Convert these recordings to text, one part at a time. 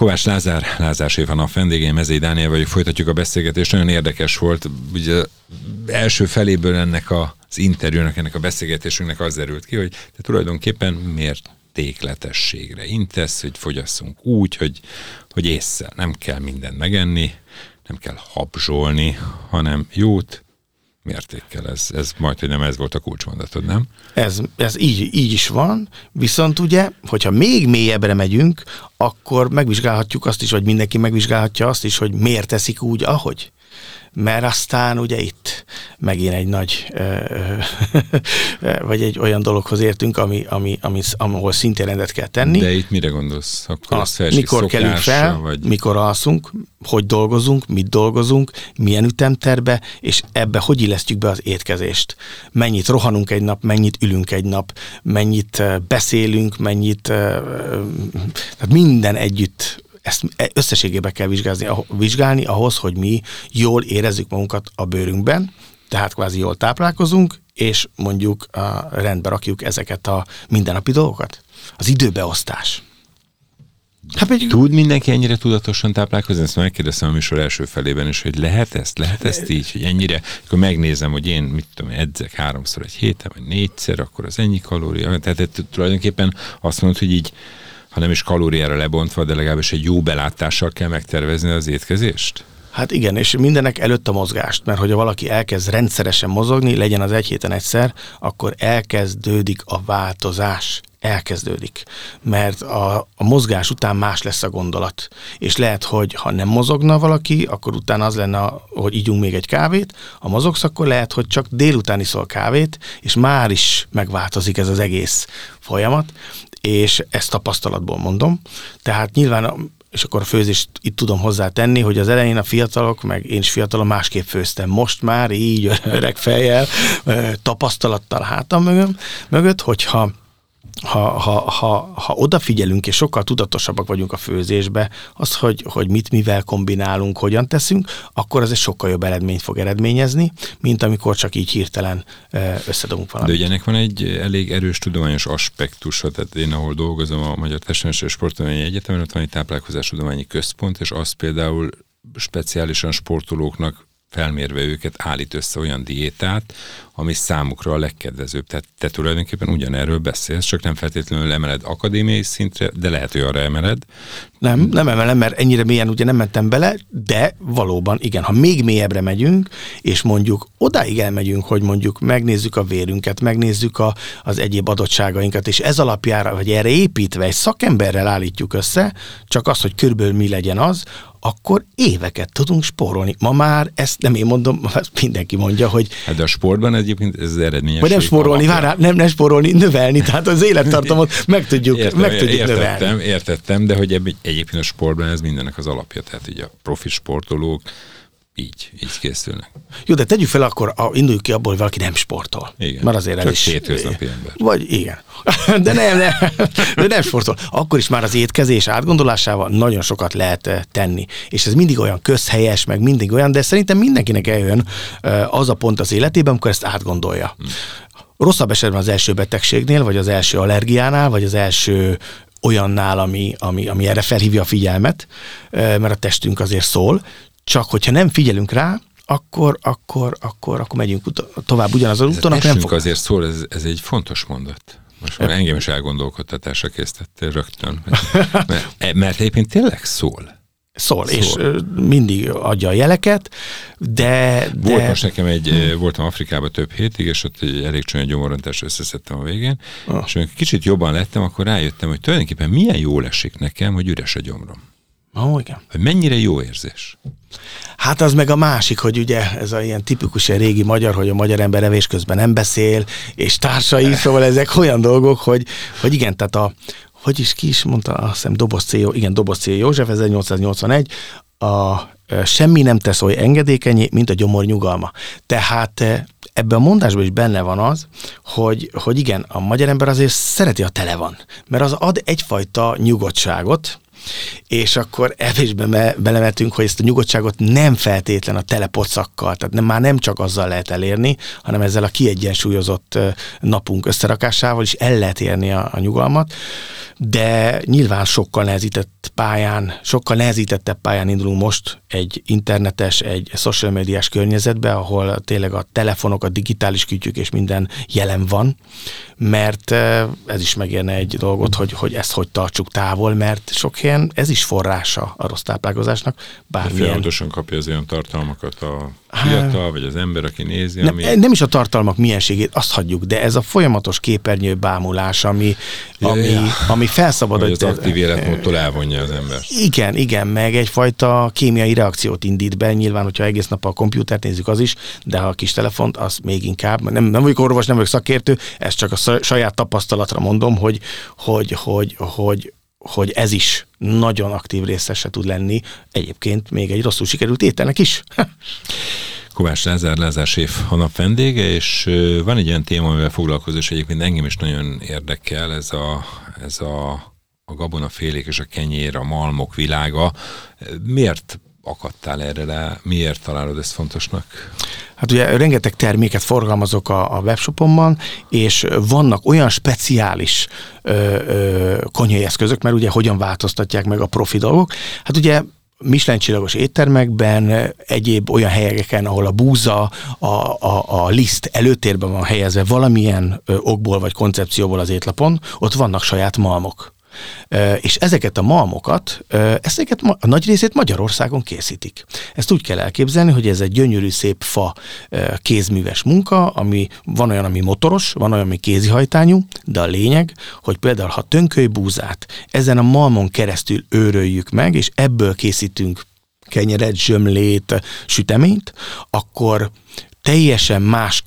Kovács Lázár séf a nap vendégén, Mezei Dániel vagyok, folytatjuk a beszélgetést, nagyon érdekes volt. Ugye első feléből ennek az interjúnak, ennek a beszélgetésünknek az derült ki, hogy te tulajdonképpen mértékletességre intesz, hogy fogyasszunk úgy, hogy ésszel. Nem kell mindent megenni, nem kell habzsolni, hanem jót mértékkel. Ez majd, hogy nem ez volt a kulcsmondatod, nem? Ez így is van, viszont ugye, hogyha még mélyebbre megyünk, akkor megvizsgálhatjuk azt is, vagy mindenki megvizsgálhatja azt is, hogy miért teszik úgy, ahogy. Mert aztán ugye itt megint egy nagy, vagy egy olyan dologhoz értünk, ahol szintén rendet kell tenni. De itt mire gondolsz? Akkor mikor kelünk fel, vagy... mikor alszunk, hogy dolgozunk, mit dolgozunk, milyen ütemterve, és ebbe hogy illesztjük be az étkezést. Mennyit rohanunk egy nap, mennyit ülünk egy nap, mennyit beszélünk, tehát minden együtt. Ezt összességében kell vizsgálni ahhoz, hogy mi jól érezzük magunkat a bőrünkben, tehát kvázi jól táplálkozunk, és mondjuk rendbe rakjuk ezeket a mindennapi dolgokat. Az időbeosztás. Tud mindenki ennyire tudatosan táplálkozni? Ezt megkérdeztem a műsor első felében is, hogy lehet ezt így, hogy ennyire, akkor megnézem, hogy én, mit tudom, edzek 3-szor egy héten, vagy 4-szer, akkor az ennyi kalória. Tehát tulajdonképpen azt mondod, hogy így, ha nem is kalóriára lebontva, de legalábbis egy jó belátással kell megtervezni az étkezést? Hát igen, és mindenek előtt a mozgást, mert hogyha valaki elkezd rendszeresen mozogni, legyen az egy héten egyszer, akkor elkezdődik a változás. Elkezdődik. Mert a mozgás után más lesz a gondolat. És lehet, hogy ha nem mozogna valaki, akkor utána az lenne, hogy ígyunk még egy kávét, ha mozogsz, akkor lehet, hogy csak délután iszol kávét, és már is megváltozik ez az egész folyamat, és ezt tapasztalatból mondom. Tehát nyilván, és akkor a főzést itt tudom hozzátenni, hogy az elején a fiatalok, meg én is fiatalon másképp főztem. Most már így öreg fejjel, tapasztalattal hátam mögött, hogyha ha odafigyelünk, és sokkal tudatosabbak vagyunk a főzésbe, az, hogy mit mivel kombinálunk, hogyan teszünk, akkor az egy sokkal jobb eredményt fog eredményezni, mint amikor csak így hirtelen összedobunk valamit. De ugye ennek van egy elég erős tudományos aspektusa, tehát én ahol dolgozom a Magyar Testnevelési és Sporttudományi Egyetemen, ott van egy táplálkozástudományi központ, és az például speciálisan sportolóknak felmérve őket állít össze olyan diétát, ami számukra a legkedvezőbb. Tehát te tulajdonképpen ugyanerről beszélsz, csak nem feltétlenül emeled akadémiai szintre, de lehet, hogy arra emeled. Nem emelem, mert ennyire mélyen ugye nem mentem bele, de valóban igen, ha még mélyebbre megyünk, és mondjuk odáig elmegyünk, hogy mondjuk megnézzük a vérünket, megnézzük az egyéb adottságainkat, és ez alapjára, vagy erre építve egy szakemberrel állítjuk össze, csak az, hogy körülbelül mi legyen az, akkor éveket tudunk spórolni. Ma már ezt nem én mondom, ezt mindenki mondja, hogy... Hát de a sportban egyébként ez az eredményesség. Vagy nem spórolni, nem spórolni, növelni, tehát az élettartamot meg tudjuk növelni. Értettem, de hogy egyébként a sportban ez mindennek az alapja, tehát így a profi sportolók így készülnek. Jó, de tegyük fel akkor, induljuk ki abból, hogy valaki nem sportol. Igen, mert azért csak hétköznapi ember. Vagy igen. De nem sportol. Akkor is már az étkezés átgondolásával nagyon sokat lehet tenni. És ez mindig olyan közhelyes, meg mindig olyan, de szerintem mindenkinek eljön az a pont az életében, amikor ezt átgondolja. Rosszabb esetben az első betegségnél, vagy az első allergiánál, vagy az első olyannál, ami erre felhívja a figyelmet, mert a testünk azért szól, csak hogyha nem figyelünk rá, akkor megyünk tovább ugyanazon úton. Ez a azért szól, ez egy fontos mondat. Most már engem is elgondolkodtatásra késztettél rögtön. Mert egyébként tényleg szól. Szól, és mindig adja a jeleket, de... Volt most nekem voltam Afrikában több hétig, és ott egy elég csúnya gyomorrontást összeszedtem a végén, és amikor kicsit jobban lettem, akkor rájöttem, hogy tulajdonképpen milyen jól esik nekem, hogy üres a gyomrom. Igen. Hogy mennyire jó érzés. Hát az meg a másik, hogy ugye ez a ilyen tipikus régi magyar, hogy a magyar ember evés közben nem beszél, és társai, szóval ezek olyan dolgok, hogy igen, tehát ki is mondta, azt hiszem Doboz C. József, 1881, semmi nem tesz oly engedékenyé, mint a gyomor nyugalma. Tehát ebben a mondásban is benne van az, hogy igen, a magyar ember azért szereti, a tele van, mert az ad egyfajta nyugodtságot, és akkor ebbe is belemetünk, hogy ezt a nyugodtságot nem feltétlen a telepocakkal, tehát már nem csak azzal lehet elérni, hanem ezzel a kiegyensúlyozott napunk összerakásával is el lehet érni a nyugalmat, de nyilván sokkal nehezítettebb pályán indulunk most egy internetes, egy social médiás környezetbe, ahol tényleg a telefonok, a digitális kütyük és minden jelen van, mert ez is megérne egy dolgot, hogy ezt hogy tartsuk távol, mert sok helyen ez is forrása a rossz táplálkozásnak. Folyamatosan kapja az olyan tartalmakat a fiatal, vagy az ember, aki nézi. Nem is a tartalmak mienségét, azt hagyjuk, de ez a folyamatos képernyő bámulás, ami felszabadít. Hogy az aktív életmódtól elvonja az ember. Igen, meg egyfajta kémiai reakciót indít be, nyilván, hogyha egész nap a kompjútert nézzük, az is, de ha a kis telefont, az még inkább. Nem vagyok orvos, nem vagyok szakértő, ezt csak a saját tapasztalatra mondom, hogy ez is nagyon aktív részese tud lenni, egyébként még egy rosszul sikerült ételnek is. Kovács Lázár séf a nap vendége, és van egy olyan téma, amivel foglalkozó, és egyébként engem is nagyon érdekel, ez a gabonafélék és a kenyér, a malmok világa. Miért akadtál erre le? Miért találod ezt fontosnak? Hát ugye rengeteg terméket forgalmazok a webshopomban, és vannak olyan speciális konyhai eszközök, mert ugye hogyan változtatják meg a profi dolgok. Hát ugye Michelin-csillagos éttermekben, egyéb olyan helyeken, ahol a búza, a liszt előtérben van helyezve valamilyen okból vagy koncepcióból az étlapon, ott vannak saját malmok. És ezeket a malmokat, a nagy részét Magyarországon készítik. Ezt úgy kell elképzelni, hogy ez egy gyönyörű, szép fa kézműves munka, ami van olyan, ami motoros, van olyan, ami kézihajtányú, de a lényeg, hogy például ha tönkölybúzát ezen a malmon keresztül őröljük meg, és ebből készítünk kenyeret, zsömlét, süteményt, akkor teljesen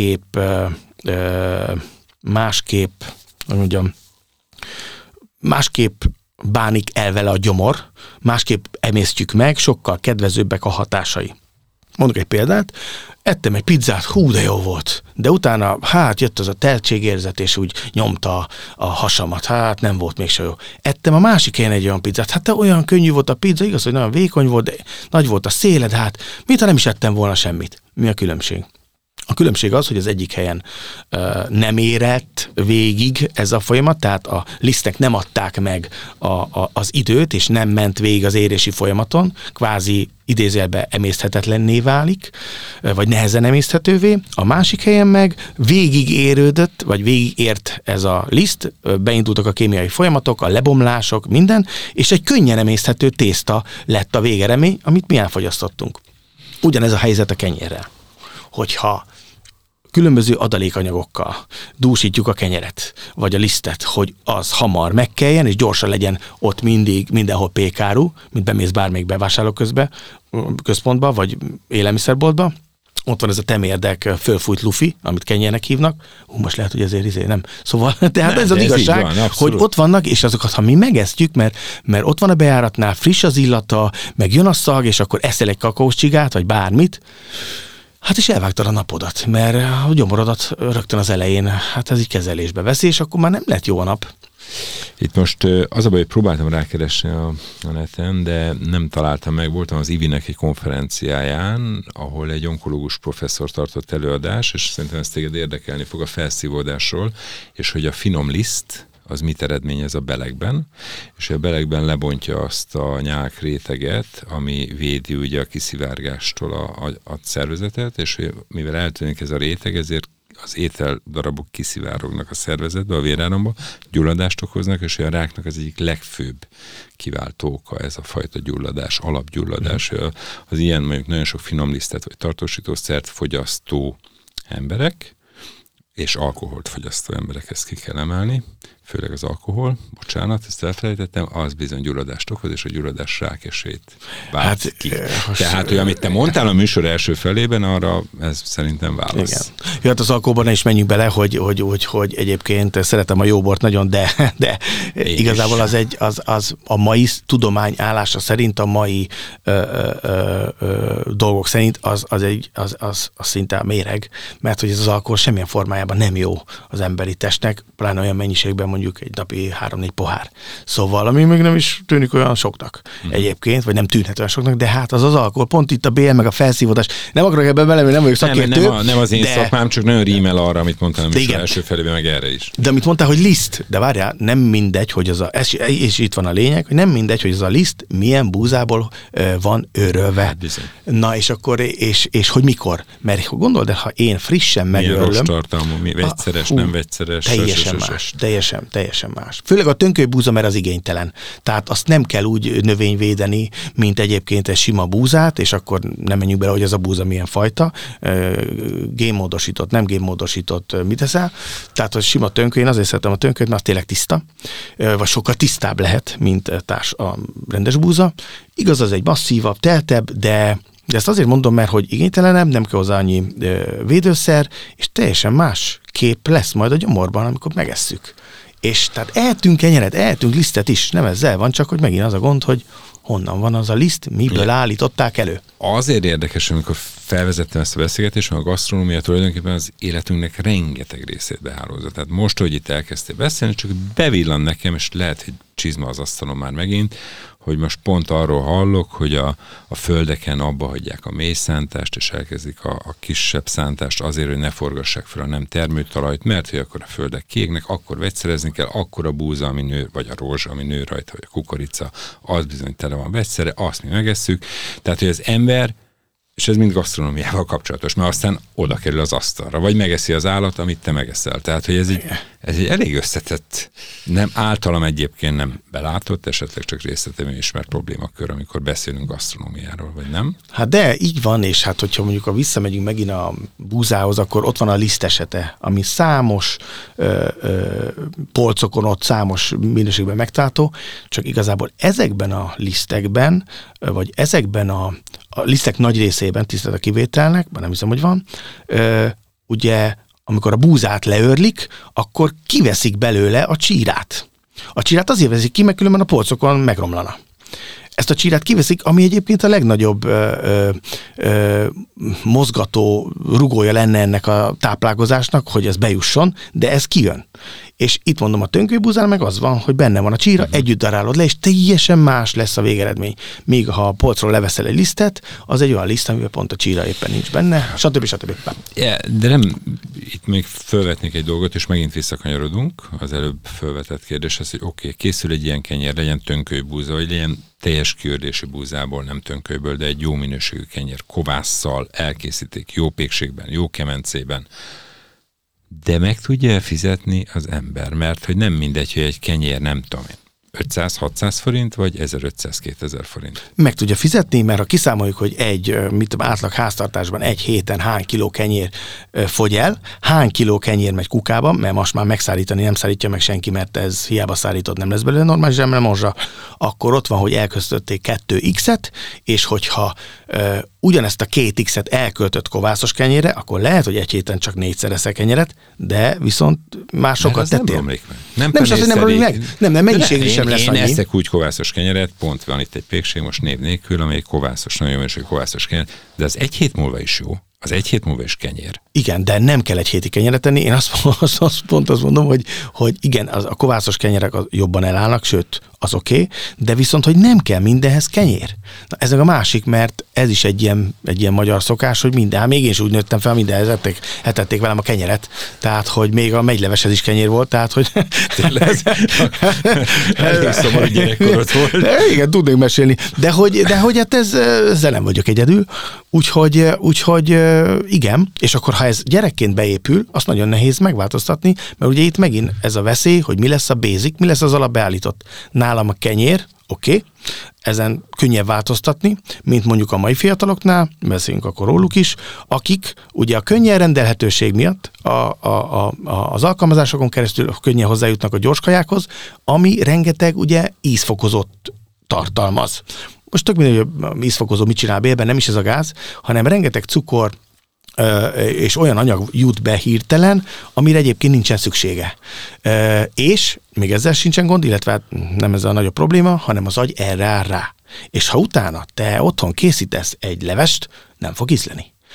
másképp bánik el vele a gyomor, másképp emésztjük meg, sokkal kedvezőbbek a hatásai. Mondok egy példát, ettem egy pizzát, hú, de jó volt, de utána jött az a teltségérzet, és úgy nyomta a hasamat, nem volt mégsem jó. Ettem a másik helyen egy olyan pizzát, de olyan könnyű volt a pizza, igaz, hogy nagyon vékony volt, de nagy volt a széled, mintha nem is ettem volna semmit. Mi a különbség? A különbség az, hogy az egyik helyen nem érett végig ez a folyamat, tehát a lisztnek nem adták meg az időt, és nem ment végig az érési folyamaton, kvázi idézőjelben emészthetetlenné válik, vagy nehezen emészthetővé. A másik helyen meg végig érődött, vagy végig ért ez a liszt, beindultak a kémiai folyamatok, a lebomlások, minden, és egy könnyen emészthető tészta lett a végeredmény, amit mi elfogyasztottunk. Ugyanez a helyzet a kenyérrel. Hogyha különböző adalékanyagokkal dúsítjuk a kenyeret, vagy a lisztet, hogy az hamar megkeljen, és gyorsan legyen ott mindenhol pékáru, mint bemész bármelyik bevásárlóközpontba, vagy élelmiszerboltba. Ott van ez a temérdek fölfújt lufi, amit kenyérnek hívnak. Most lehet, hogy ezért nem. Szóval, tehát ez az igazság, van, hogy ott vannak, és azokat, ha mi megesztjük, mert ott van a bejáratnál, friss az illata, meg jön a szag, és akkor eszel egy kakaócsigát, vagy bármit, és elvágtad a napodat, mert a gyomorodat rögtön az elején, ez így kezelésbe veszi, és akkor már nem lett jó a nap. Itt most az a baj, hogy próbáltam rákeresni a neten, de nem találtam meg. Voltam az IVI-nek egy konferenciáján, ahol egy onkológus professzor tartott előadás, és szerintem ezt téged érdekelni fog a felszívódásról, és hogy a finom liszt, az mit eredményez a belegben, és a belegben lebontja azt a nyálk réteget, ami védi ugye a kiszivárgástól a szervezetet, és mivel eltűnik ez a réteg, ezért az ételdarabok kiszivárognak a szervezetbe, a véráramba, gyulladást okoznak, és a ráknak az egyik legfőbb kiváltó oka ez a fajta gyulladás, alapgyulladás. Az ilyen mondjuk nagyon sok finom lisztet vagy tartósítószert fogyasztó emberek, és alkoholt fogyasztó emberek, ezt ki kell emelni, főleg az alkohol, bocsánat, ezt elfelejtettem, az bizony gyulladást okoz, és a gyulladás rákesét vált ki. Tehát, hogy amit te mondtál a műsor első felében, arra ez szerintem válasz. Igen. Az alkoholban ne is menjünk bele, hogy egyébként szeretem a jóbort nagyon, de igazából az a mai tudomány állása szerint, a mai dolgok szerint az szinte méreg, mert hogy ez az alkohol semmilyen formájában nem jó az emberi testnek, pláne olyan mennyiségben, mondjuk egy napi 3-4 pohár. Szóval, ami még nem is tűnik olyan soknak egyébként, vagy nem tűnhet olyan soknak, de hát az alkohol, pont itt a BL meg a felszívódás. Nem akarok ebben bele, nem vagyok szakértő. Nem az én szakmám, csak nagyon rímel arra, amit mondtam is első felében, meg erre is. De amit mondtál, hogy liszt, de várjál, nem mindegy, hogy és itt van a lényeg, hogy nem mindegy, hogy az a liszt milyen búzából van örölve. Hát na, és akkor, és hogy mikor? Mert gondold el, ha én frissen megörlöm. Milyen rostartalmú, vegyszeres, nem vegyszeres. Teljesen más. Főleg a tönkölybúza, mert az igénytelen. Tehát azt nem kell úgy növényvédeni, mint egyébként egy sima búzát, és akkor nem menjünk bele, hogy az a búza milyen fajta. Génmódosított, nem génmódosított, mit teszel? Tehát a sima tönköly, én azért szeretem a tönkölyt, mert az tényleg tiszta, vagy sokkal tisztább lehet, mint a rendes búza. Igaz, az egy masszívabb, teltebb, de ezt azért mondom, mert hogy igénytelenebb, nem kell hozzá annyi védőszer, és teljesen más kép lesz majd a gyomorban, amikor megesszük. És tehát ehetünk kenyeret, ehetünk lisztet is, nem ezzel van, csak hogy megint az a gond, hogy honnan van az a liszt, miből állították elő. Azért érdekes, amikor felvezettem ezt a beszélgetést, mert a gasztronómia tulajdonképpen az életünknek rengeteg részét behálózza. Tehát most, hogy itt elkezdtél beszélni, csak bevillan nekem, és lehet, hogy csizma az asztalon már megint, hogy most pont arról hallok, hogy a földeken abba hagyják a mély szántást, és elkezdik a kisebb szántást azért, hogy ne forgassák fel a nem termőtalajt, mert hogy akkor a földek kiégnek, akkor vegyszerezni kell, akkor a búza, ami nő, vagy a rózsa, ami nő rajta, vagy a kukorica, az bizony tele van vegyszere, azt mi megesszük. Tehát, hogy az ember, és ez mind gasztronómiával kapcsolatos, mert aztán oda kerül az asztalra, vagy megeszi az állat, amit te megeszel. Tehát, hogy ez egy elég összetett, nem általam egyébként nem belátott, esetleg csak részletem ismert problémakör, amikor beszélünk gasztronómiáról, vagy nem? Hát de így van, és hát hogyha mondjuk visszamegyünk megint a búzához, akkor ott van a liszt esete, ami számos polcokon ott számos minőségben megtalálható, csak igazából ezekben a lisztekben, vagy ezekben a lisztek nagy részében, tisztelt a kivételnek, nem hiszem, hogy van, ugye amikor a búzát leörlik, akkor kiveszik belőle a csírát. A csírát azért veszik ki, mert különben a polcokon megromlana. Ezt a csírát kiveszik, ami egyébként a legnagyobb mozgató rugója lenne ennek a táplálkozásnak, hogy ez bejusson, de ez kijön. És itt mondom, a tönkölybúzán meg az van, hogy benne van a csíra, együtt darálod le, és teljesen más lesz a végeredmény. Míg ha a polcról leveszel egy lisztet, az egy olyan liszt, amiben pont a csíra éppen nincs benne, stb. De nem, itt még felvetnék egy dolgot, és megint visszakanyarodunk az előbb felvetett kérdéshez, hogy oké, készül egy ilyen kenyér, legyen tönkölybúza, vagy legyen teljes kiördési búzából, nem tönkölyből, de egy jó minőségű kenyér, kovásszal elkészítik, jó pékségben, jó kemencében. De meg tudja fizetni az ember, mert hogy nem mindegy, hogy egy kenyér, nem tudom én, 500-600 forint, vagy 1500-2000 forint. Meg tudja fizetni, mert ha kiszámoljuk, hogy egy átlag háztartásban egy héten hány kiló kenyér fogy el, hány kiló kenyér megy kukában, mert most már megszállítani nem szállítja meg senki, mert ez hiába szállított, nem lesz belőle normális zsemlemozsa, akkor ott van, hogy elköztötték 2x-et, és hogyha ugyanezt a 2x-et elköltött kovászos kenyérre, akkor lehet, hogy egy héten csak 4-szer eszek kenyeret, de viszont már sokat tettél. Nem romlik meg. Nem is az, hogy nem romlik meg. Nem, mennyiségű sem lesz annyi. Én eszek úgy kovászos kenyeret, pont van itt egy pékség, most név nélkül, amelyik kovászos, nagyon jó minőségű kovászos kenyeret, de az egy hét múlva is jó. Az egy hét múlva is kenyér. Igen, de nem kell egy hétig kenyeret tenni. Én azt mondom, hogy igen, a kovászos kenyerek jobban elállnak, sőt, az oké, de viszont, hogy nem kell mindenhez kenyér. Na, ez a másik, mert ez is egy ilyen magyar szokás, hogy minden, még én is úgy nőttem fel, mindenhez etették velem a kenyeret, tehát, hogy még a megyleveshez is kenyér volt, tehát, hogy... Tényleg? Elég szomorú gyerekkorod volt. De igen, tudnék mesélni. De hogy hát ezzel nem vagyok egyedül, úgyhogy igen, és akkor ha ez gyerekként beépül, azt nagyon nehéz megváltoztatni, mert ugye itt megint ez a veszély, hogy mi lesz a basic, mi lesz az alapbeállított. Nálam a kenyér, oké, ezen könnyebb változtatni, mint mondjuk a mai fiataloknál, beszéljünk akkor róluk is, akik ugye a könnyen rendelhetőség miatt az alkalmazásokon keresztül könnyen hozzájutnak a gyorskajákhoz, ami rengeteg ugye ízfokozott tartalmaz. Most tök mindegy, hogy ízfokozó mit csinál bélben, nem is ez a gáz, hanem rengeteg cukor, és olyan anyag jut be hirtelen, amire egyébként nincsen szüksége. És még ezzel sincsen gond, illetve nem ez a nagyobb probléma, hanem az agy erre áll rá. És ha utána te otthon készítesz egy levest, nem fog ízleni.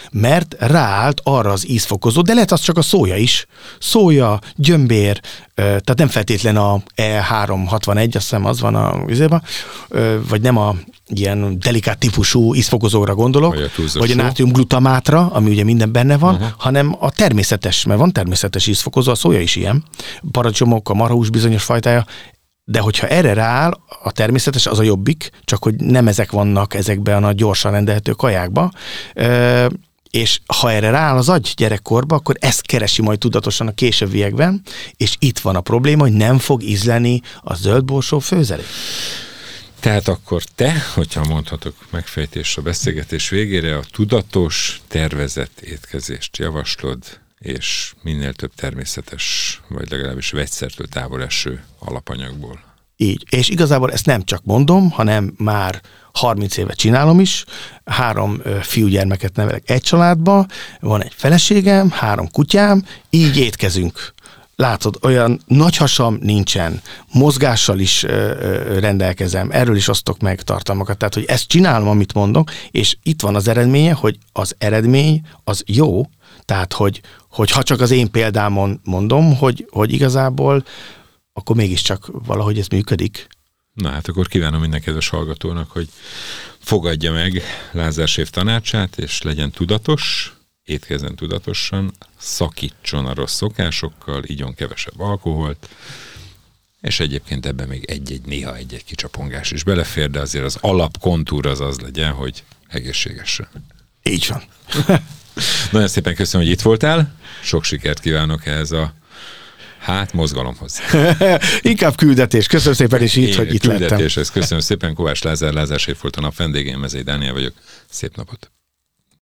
mert ráállt arra az ízfokozó, de lehet az csak a szója is. Szója, gyömbér, tehát nem feltétlen a E361, azt hiszem az van a vizében, vagy nem a ilyen delikát típusú ízfokozóra gondolok, vagy a nátriumglutamátra, ami ugye minden benne van, hanem a természetes, mert van természetes ízfokozó, a szója is ilyen, paradicsomok, a marhahús bizonyos fajtája, de hogyha erre rááll, a természetes az a jobbik, csak hogy nem ezek vannak ezekben a gyorsan rendelhető kajákba, és ha erre rááll az agy gyerekkorba, akkor ezt keresi majd tudatosan a későbbiekben, és itt van a probléma, hogy nem fog ízleni a zöldborsó főzelék. Tehát akkor te, hogyha mondhatok megfejtés a beszélgetés végére, a tudatos, tervezett étkezést javaslod, és minél több természetes, vagy legalábbis vegyszertől távol eső alapanyagból. Így. És igazából ezt nem csak mondom, hanem már 30 éve csinálom is. 3 fiúgyermeket nevelek egy családba, van egy feleségem, 3 kutyám, így étkezünk. Látod, olyan nagy hasam nincsen, mozgással is rendelkezem, erről is osztok meg tartalmakat, tehát hogy ezt csinálom, amit mondok, és itt van az eredménye, hogy az eredmény az jó, tehát hogy ha csak az én példámon mondom, hogy igazából akkor mégiscsak valahogy ez működik. Na hát akkor kívánom minden kedves hallgatónak, hogy fogadja meg Lázár séf tanácsát, és legyen tudatos, étkezzen tudatosan, szakítson a rossz szokásokkal, igyon kevesebb alkoholt, és egyébként ebben még néha egy kicsapongás is belefér, de azért az alapkontúr az legyen, hogy egészségesen. Így van. Nagyon szépen köszönöm, hogy itt voltál, sok sikert kívánok ehhez a mozgalomhoz. Inkább küldetés. Köszönöm szépen is így, hogy itt lettem. Küldetéshez köszönöm szépen. Kovács Lázár séf volt a nap vendégén, Mezei Dániel vagyok. Szép napot!